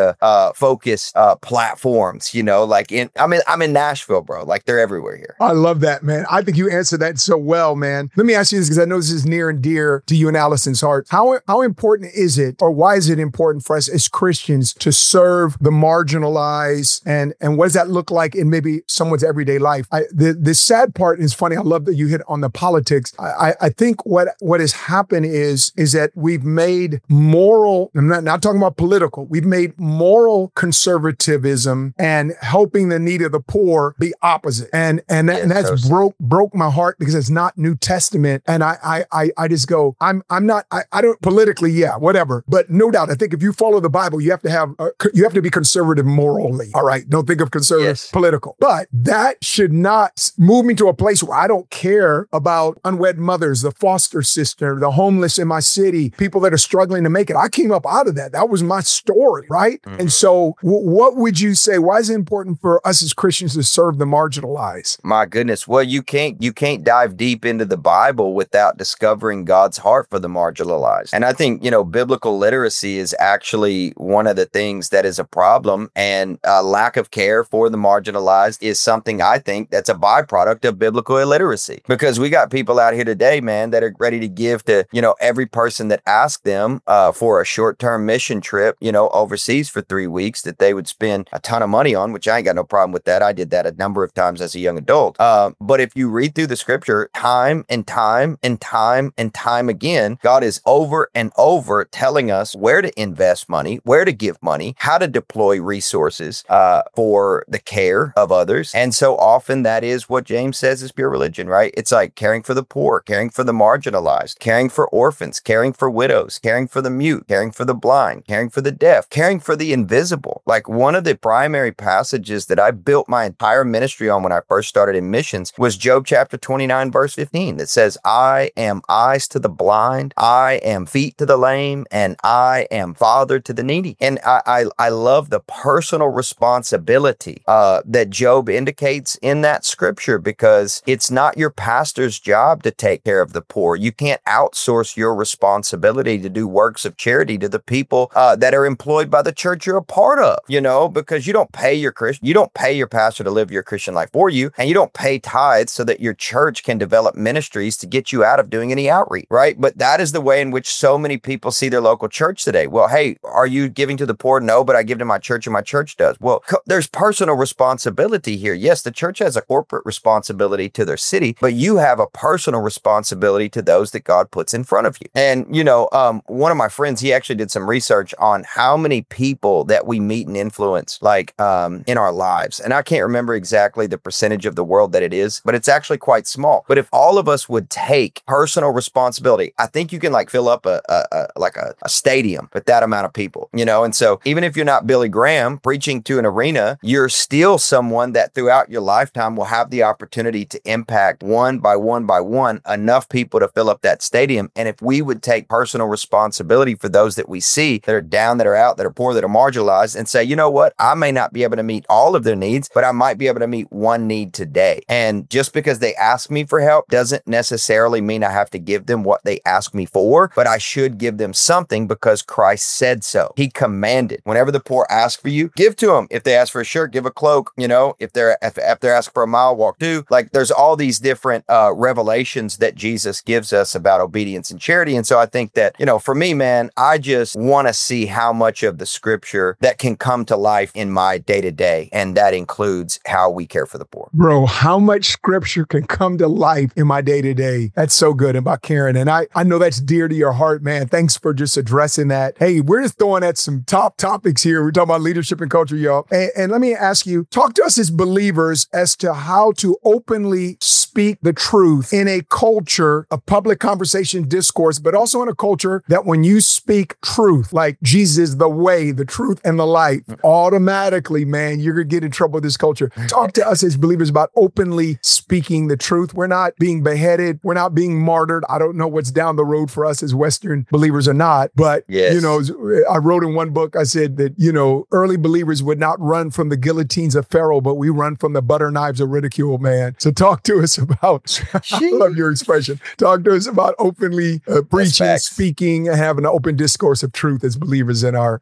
media uh, focused uh, platforms, you know, like in, I mean, I'm in Nashville, bro. Like they're everywhere here. I love that, man. I think you answered that so well, man. Let me ask you this, because I know this is near and dear to you and Allison's heart. How, how important is it, or why is it important for us as Christians to serve the marginalized, and, and what does that look like in maybe someone's everyday life? I, the, the sad part is funny. I love that you hit on the politics. I, I think what, what has happened is, is that we've made moral, I'm not, not talking about political, we've made moral conservatism and helping the need of the poor be opposite. And, and, that, Yeah, and that's totally. broke, broke my heart, because it's not New Testament. And I, I, I, I just go, I'm, I'm not, I, I don't politically, yeah, whatever. But no doubt, I think if you follow the Bible, you have to have, uh, you have to be conservative morally. All right. Don't think of conservative Yes. political, but that should not move me to a place where I don't care about unwed mothers, the foster sister, the homeless in my city, people that are struggling to make it. I came up out of that. That was my story. Right. Mhm. And so w- what would you say? Why is it important for us as Christians to serve the marginalized? My goodness. Well, you can't you can't dive deep into the Bible without discovering God's heart for the marginalized. And I think, you know, biblical literacy is actually one of the things that is a problem, and uh, lack of care for the marginalized is something I think that's a byproduct of biblical illiteracy, because we got people out here today, man, that are ready to give to, you know, every person that asks them uh, for a short-term mission trip, you know, overseas for three weeks that they would spend a ton of money on, which I ain't got no problem with that. I did that a number of times as a young adult. Uh, but if you read through the scripture time and time and time and time again, God is over and over telling us where to invest money, where to give money, how to deploy resources uh, for the care of others. And so often that is what James says is pure religion, right? It's like caring for the poor, caring for the marginalized, caring for orphans, caring for widows, caring for the mute, caring for the blind, caring for the deaf, caring for the invisible. Like one of the primary passages that I built my entire ministry on when I first started in missions was Job chapter twenty-nine, verse fifteen, that says, I am eyes to the blind, I am feet to the lame, and I am father to the needy. And I I, I love the personal responsibility uh, that Job indicates in that scripture, because it's not your pastor's job to take care of the poor. You can't outsource your responsibility to do works of charity to the people uh, that are employed by the church you're a part of, you know, because you don't pay your Christian, you don't pay your pastor to live your Christian life for you, and you don't pay tithes so that your church can develop ministries to get you out of doing any outreach, right? But that is the way in which so many people see their local church today. Well, hey, are you giving to the poor? No, but I give to my church and my church does. Well, co- there's personal responsibility here. Yes, the church has a corporate responsibility to their city, but you have a personal responsibility to those that God puts in front of you. And, you know, um, one of my friends, he actually did some research on how many people that we meet and influence, like um, in our lives. And I can't remember exactly the percentage of the world that it is, but it's actually quite small. But if all of us would take personal responsibility, I think you can like fill up a, a, a like a, a stadium with that amount of people, you know? And so even if you're not Billy Graham preaching to an arena, you're still someone that throughout your lifetime will have the opportunity to impact one by one by one enough people to fill up that stadium. And if we would take personal responsibility for those that we see that are down, that are out, that are poor, that are marginalized, and say, you know what, I may not be able to meet all of their needs, but I might be able to meet one need today. And just because they ask me for help doesn't necessarily mean I have to give them what they ask me for, but I should give them something because Christ said so. He commanded, whenever the poor ask for you, give to them. If they ask for a shirt, give a cloak. You know, if they're if, if they're asking for a mile, walk two. Like there's all these different uh, revelations that Jesus gives us about obedience and charity. And so I think that, you know, for me, man, I just want to see how much of the scripture that can come to life in my day to day. And that includes how we care for the poor. Bro, how much scripture can come to life in my day to day? That's so good about Karen. And I, I know that's dear to your heart, man. Thanks for just addressing that. Hey, we're just throwing at some top topics here. We're talking about leadership and culture, y'all. And, and let me ask you, talk to us as believers as to how to openly speak the truth in a culture of public conversation, discourse, but also in a culture that when you speak truth, like Jesus is the way, the truth, and the light, automatically, man, you're going to get in trouble with this culture. Talk to us as believers about openly speaking the truth. We're not being beheaded. We're not being martyred. I don't know what's down the road for us as Western believers or not, but, Yes. you know, I wrote in one book, I said that, you know, early believers would not run from the guillotines of Pharaoh, but we run from the butter knives of ridicule, man. So talk to us about, I love your expression. Talk to us about openly uh, preaching, facts. speaking, and having an open discourse of truth as believers in our, in the context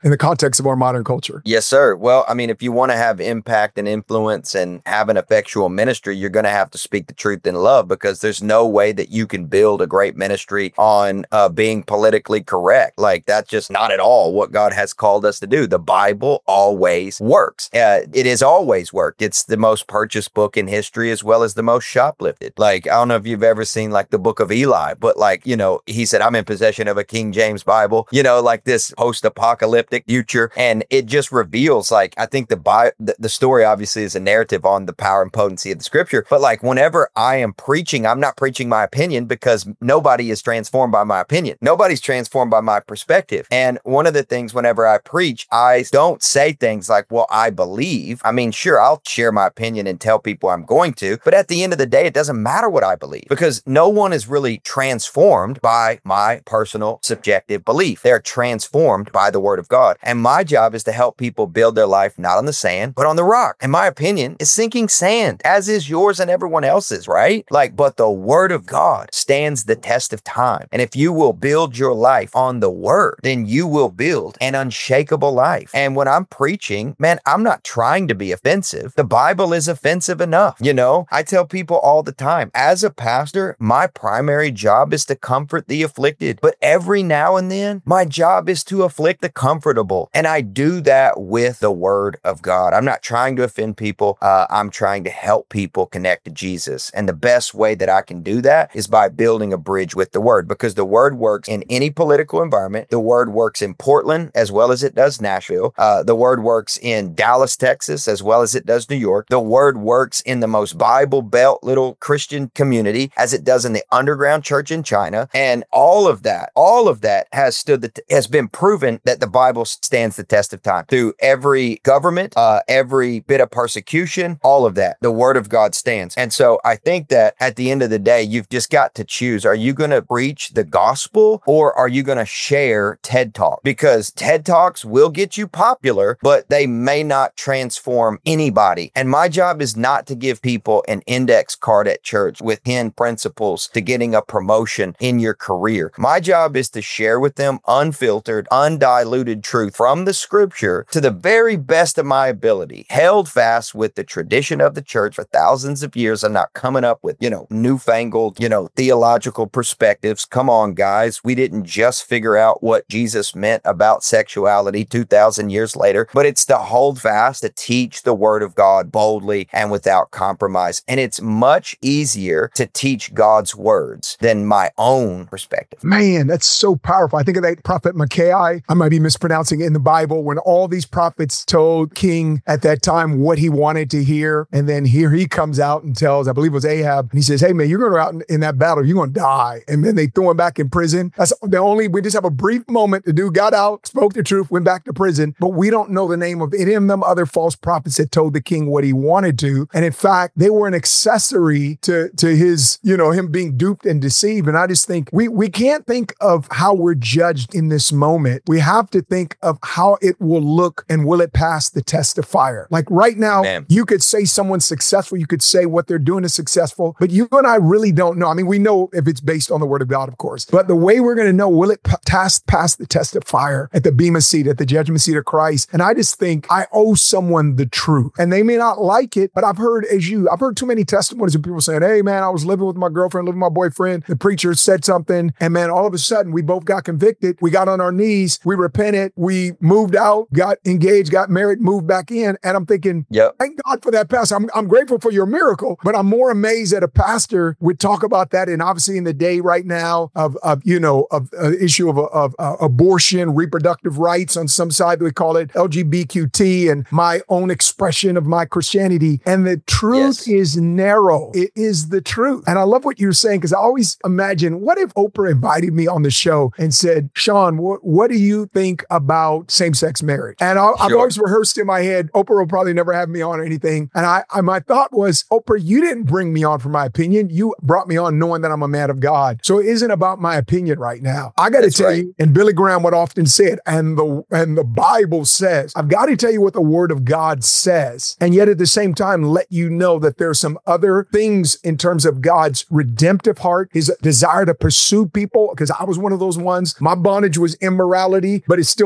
context of our modern culture. Yes, sir. Well, I mean, if you want to have impact and influence and have an effectual ministry, you're going to have to speak the truth in love, because there's no way that you can build a great ministry on uh, being politically correct. Like, that's just not at all what God has called us to do. The Bible always works. Uh, it has always worked. It's the most purchased book in history, as well as the most shoplifted. Like, I don't know if you've ever seen like the book of Eli, but like, you know, he said, I'm in possession of a King James Bible, you know, like this post-apocalyptic future. And it just reveals, like, I think the, Bi- the the story obviously is a narrative on the power and potency of the scripture. But like, whenever I am preaching, I'm not preaching my opinion, because nobody is transformed by my opinion. Nobody's transformed by my perspective. And one of the things, whenever I preach, I don't say things like, well, I believe. I mean, sure, I'll share my opinion and tell people I'm going to, but at the end of the day, it doesn't matter what I believe, because no one is really transformed by my personal subjective belief. They're transformed by the word of God. And my job is to help people build their life not on the sand, but on the rock. And my opinion is sinking sand, as is yours and everyone else's, right? Like, but the word of God stands the test of time. And if you will build your life on the word, then you will build an unshakable life. And when I'm preaching, man, I'm not trying to be offensive. The Bible is offensive enough. You know, I tell people all the time, as a pastor, my primary job is to comfort the afflicted. But every now and then, my job is to afflict the comfortable. And I do that with the word of God. I'm not trying to offend people. Uh, I'm trying to help people connect to Jesus. And the best way that I can do that is by building a bridge with the word, because the word works in any political environment. The word works in Portland as well as it does Nashville. Uh, the word works in Dallas, Texas, as well as it does New York. The word works in the most Bible Belt little Christian community as it does in the underground church in China. And all of that, all of that has stood, the t- has been proven that the Bible stands the test of time through every government, uh, every bit of persecution, all of that. The word of God stands. And so I think that at the end of the day, you've just got to choose. Are you going to preach the gospel, or are you going to share TED Talk? Because TED Talks will get you popular, but they may not transform anybody. And my job is not to give people an index card at church with ten principles to getting a promotion in your career. My job is to share with them unfiltered, undiluted truth from the scripture to the very best of my ability, held fast with the tradition of the church for thousands of years. I'm not coming up with, you know, newfangled, you know, theological perspectives. Come on, guys. We didn't just figure out what Jesus meant about sexuality two thousand years later, but it's to hold fast, to teach the word of God boldly and without compromise. And it's much easier to teach God's words than my own perspective. Man, that's so powerful. I think of that prophet Micaiah. I might be mispronouncing it in the Bible, when all these prophets told King at that time what he wanted to hear. And then here he comes out and tells, I believe it was Ahab, and he says, hey man, you're going to go out in, in that battle, you're going to die. And then they threw him back in prison. That's the only, we just have a brief moment. The dude got out, spoke the truth, went back to prison, but we don't know the name of any of them other false prophets that told the king what he wanted to. And in fact, they were an accessory to, to his, you know, him being duped and deceived. And I just think we, we can't think of how we're judged in this moment. We have to think of how it will look, and will it pass the test of fire? Like right now, Man. You could say someone's successful. You could say what they're doing is successful, but you and I really don't know. I mean, we know if it's based on the word of God, of course, but the way we're going to know, will it pass, pass the test of fire at the bema seat, at the judgment seat of Christ? And I just think I owe someone the truth, and they may not like it, but I've heard, as you, I've heard too many testimonies of people saying, hey man, I was living with my girlfriend, living with my boyfriend. The preacher said something, and man, all of a sudden we both got convicted. We got on our knees, we repented, we moved out, got engaged, got married, moved back in. And I'm thinking, yep. Thank God for that pastor. I'm, I'm grateful for your miracle, but I'm more amazed that a pastor would talk about that. And obviously in the day right now of, of you know, of uh, issue of, of uh, abortion, reproductive rights on some side, we call it L G B T Q, and my own expression of my Christianity. And the truth yes. is narrow. It is the truth. And I love what you're saying, because I always imagine, what if Oprah invited me on the show and said, Sean, what, what do you think about same-sex marriage? And I, sure. I've always rehearsed in my head, Oprah will probably never have me on or anything. And I, I, my thought was, Oprah, you didn't bring me on for my opinion. You brought me on knowing that I'm a man of God. So it isn't about my opinion right now. I got to tell right. you, and Billy Graham would often say it, and the, and the Bible says, I've got to tell you what the word of God says. And yet at the same time, let you know that there's some other things in terms of God's redemptive heart, his desire to pursue people. Because I was one of those ones. My bondage was immorality, but it's still immorality.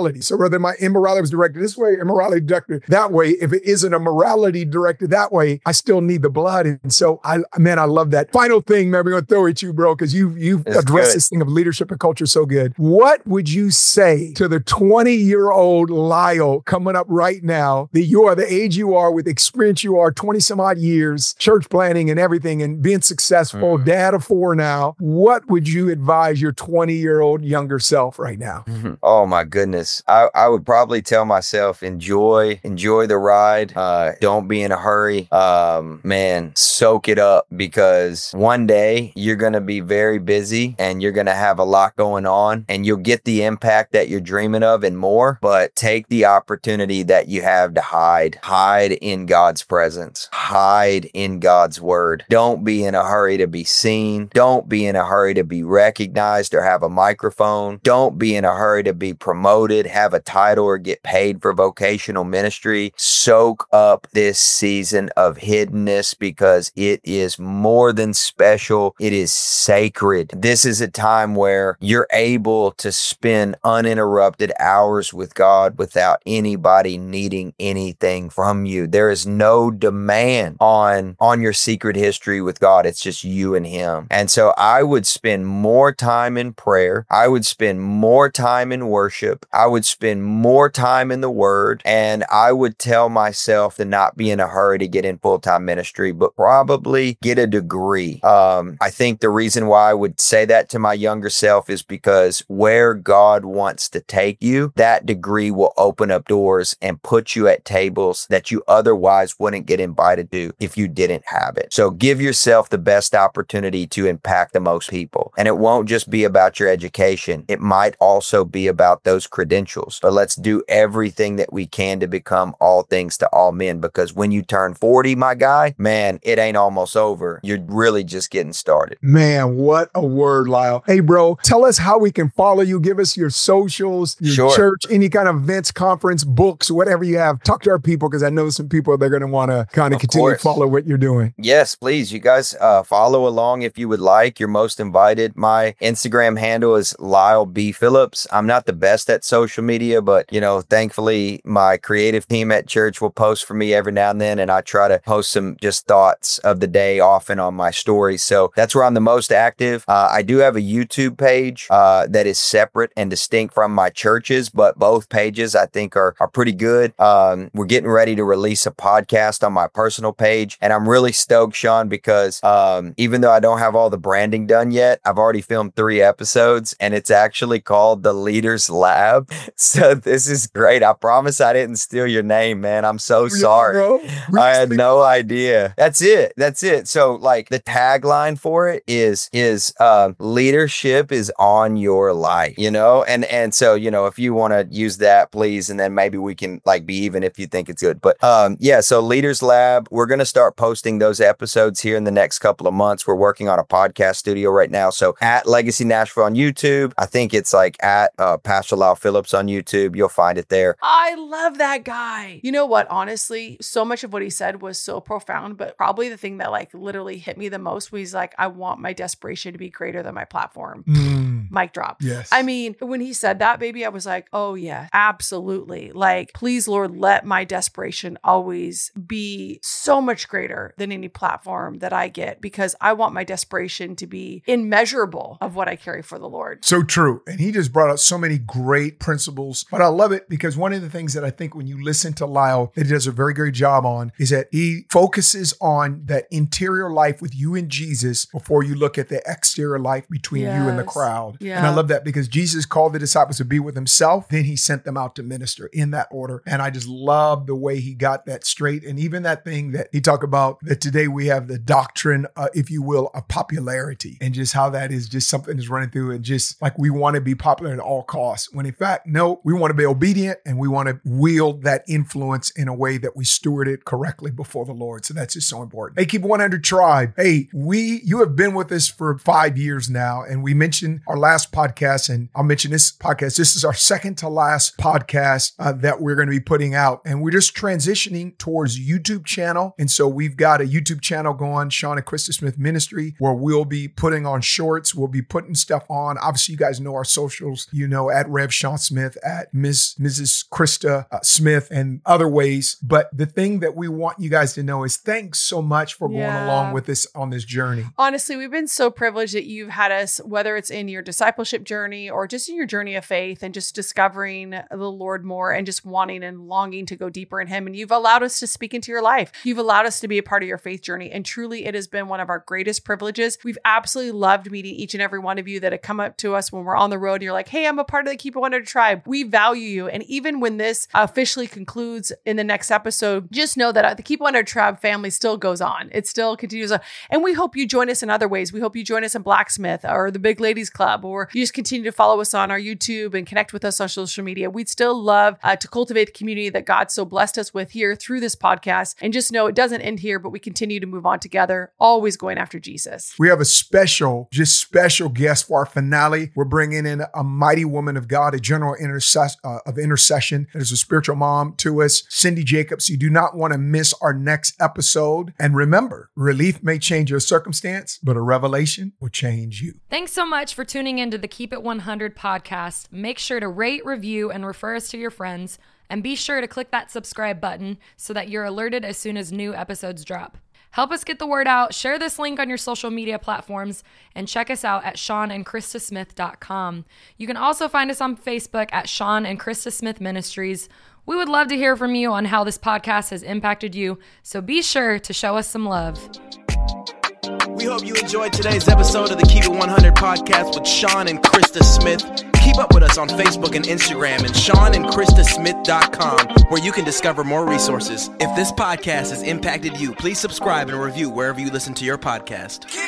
immorality. So whether my immorality was directed this way, immorality directed that way, if it isn't a morality directed that way, I still need the blood. And so, I man, I love that. Final thing, man, we're going to throw it at you, bro, because you, you've That's addressed good. this thing of leadership and culture so good. What would you say to the twenty-year-old Lyle coming up right now, that you are the age you are with experience you are, twenty some odd years, church planning and everything and being successful, Mm. dad of four now. What would you advise your twenty-year-old younger self right now? Oh my goodness. I, I would probably tell myself, enjoy, enjoy the ride. Uh, don't be in a hurry. Um, man, soak it up, because one day you're going to be very busy and you're going to have a lot going on and you'll get the impact that you're dreaming of and more, but take the opportunity that you have to hide, hide in God's presence, hide in God's word. Don't be in a hurry to be seen. Don't be in a hurry to be recognized or have a microphone. Don't be in a hurry to be promoted, have a title, or get paid for vocational ministry. Soak up this season of hiddenness, because it is more than special. It is sacred. This is a time where you're able to spend uninterrupted hours with God without anybody needing anything from you. There is no demand on, on your secret history with God. It's just you and Him. And so I would spend more time in prayer. I would spend more time in worship. I would spend more time in the Word. And I would tell myself to not be in a hurry to get in full-time ministry, but probably get a degree. Um, I think the reason why I would say that to my younger self is because where God wants to take you, that degree will open up doors and put you at tables that you otherwise wouldn't get invited to if you didn't have it. So give yourself the best opportunity to impact the most people. And it won't just be about your education. It might also be about those credentials. But let's do everything that we can to become all things to all men, because when you turn forty, my guy, man, it ain't almost over. You're really just getting started. Man, what a word, Lyle. Hey, bro, tell us how we can follow you. Give us your socials, your Sure. church, any kind of events, conference, books, whatever you have. Talk to our people, because I know some people, they're going to want to kind of Of continue course. to follow what you're doing. Yes, please. You guys uh, follow along if you would like. You're most invited. My Instagram handle is Lyle B. Phillips. I'm not the best at social media, but, you know, thankfully, my creative team at church will post for me every now and then, and I try to post some just thoughts of the day often on my stories. So that's where I'm the most active. Uh, I do have a YouTube page uh, that is separate and distinct from my churches, but both pages I think are, are pretty good. Um, we're getting ready to release a podcast on my personal page, and I'm really stoked, Sean, because um, even though I don't have all the branding done yet, I've already filmed three episodes, and it's actually called The Leaders Lab. So this is great. I promise I didn't steal your name, man. I'm so sorry. Bro, we I just had think- no idea. That's it. That's it. So like the tagline for it is, is, um, leadership is on your life, you know? And, and so, you know, if you want to use that, please, and then maybe we can like be even if you think it's good. But, um, yeah, so Leaders Lab, we're going to start posting those episodes here in the next couple of months. We're working on a podcast studio right now. So at Legacy Nashville on YouTube, I think it's like at, uh, Pastor Lyle Phillips on YouTube. You'll find it there. I love that guy. You know what? Honestly, so much of what he said was so profound, but probably the thing that like literally hit me the most was like, I want my desperation to be greater than my platform. Mm, Mic drop. yes. I mean, when he said that, baby, I was like, oh yeah, absolutely. Like, please, Lord, let my desperation always be so much greater than any platform that I get, because I want my desperation to be immeasurable of what I carry for the Lord. So true. And he just brought out so many great principles. But I love it because one of the things that I think when you listen to Lyle that he does a very great job on is that he focuses on that interior life with you and Jesus before you look at the exterior life between you and the Yes. crowd. Yeah. And I love that because Jesus called the disciples to be with himself. Then he sent them out to minister in that order. And I just love the way he got that straight. And even that thing that he talked about that today we have the doctrine, uh, if you will, of popularity, and just how that is just something that's running through, and just like we want to be popular at all costs. When in fact, no, we want to be obedient and we want to wield that influence in a way that we steward it correctly before the Lord. So that's just so important. Hey, Keep one hundred Tribe. Hey, we, you have been with us for five years now. And we mentioned our last podcast, and I'll mention this podcast. This is our second to last podcast uh, that we're going to be putting out. And we're just transitioning towards YouTube channel. And so we've got a YouTube channel going, Sean and Krista Smith Ministry, where we'll be putting on shorts. We'll be putting stuff on. Obviously, you guys know our socials, you know, at Rev Sean Smith, at Miss Missus Krista uh, Smith, and other ways. But the thing that we want you guys to know is thanks so much for Yeah. going along with us on this journey. Honestly, we've been so privileged that you've had us, whether it's in your discipleship journey or just in your journey of faith and just discovering the Lord more and just wanting and longing to go deeper in Him. And you've allowed us to speak into your life. You've allowed us to be a part of your faith journey. And truly, it has been one of our greatest privileges. We've absolutely loved meeting each and every one of you that have come up to us when we're on the road. And you're like, hey, I'm a part of the Keep It one hundred tribe. We value you. And even when this officially concludes in the next episode, just know that the Keep It one hundred tribe family still goes on. It still continues on. And we hope you join us in other ways. We hope you join us in Blacksmith or the Big Ladies Club, or you just continue to follow us on our YouTube and connect with us on social media. We'd still love uh, to cultivate the community that God so blessed us with here through this podcast. And just know it doesn't end here, but we continue to move on together, always going after Jesus. We have a special, just special guest for our finale. We're bringing in a mighty woman of God, a general intercess- uh, of intercession that is a spiritual mom to us, Cindy Jacobs. You do not want to miss our next episode. And remember, relief may change your circumstance, but a revelation will change you. Thanks so much for tuning into the Keep It one hundred podcast. Make sure to rate, review, and refer us to your friends. And be sure to click that subscribe button so that you're alerted as soon as new episodes drop. Help us get the word out. Share this link on your social media platforms and check us out at sean and krista smith dot com. You can also find us on Facebook at Sean and Krista Smith Ministries. We would love to hear from you on how this podcast has impacted you, so be sure to show us some love. We hope you enjoyed today's episode of the Keep It one hundred podcast with Sean and Krista Smith. Keep up with us on Facebook and Instagram and sean and krista smith dot com, where you can discover more resources. If this podcast has impacted you, please subscribe and review wherever you listen to your podcast.